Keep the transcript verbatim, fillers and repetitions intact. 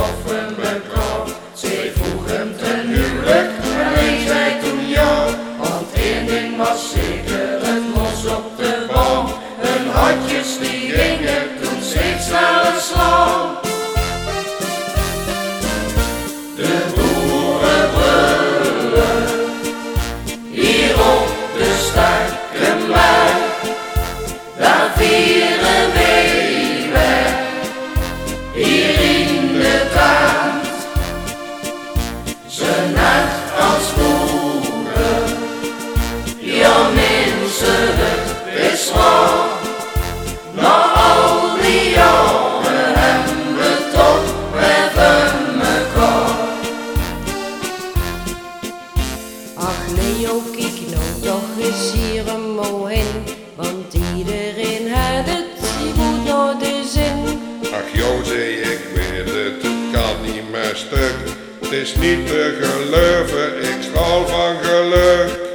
stoffen bekropt. Zij vroeg hem ten huwelijk en hij zei toen ja. Want één ding was zeker, het mos op de boom. Hun hartjes die gingen toen steeds sneller slaan. De boeren brullen hier op de sterke markt. Daar vieren wij weg, hier in de tent. Ze net als vroeger, ja mensen het is waar. Na al die jaren hebben we toch weer van mekaar. Ach Leo, kijk nou toch eens hier een mooi in, want iedereen had het, die moet naar de zin. Ach joh, zei ik weet het, het kan niet meer stuk. Het is niet te geloven, ik straal van geluk.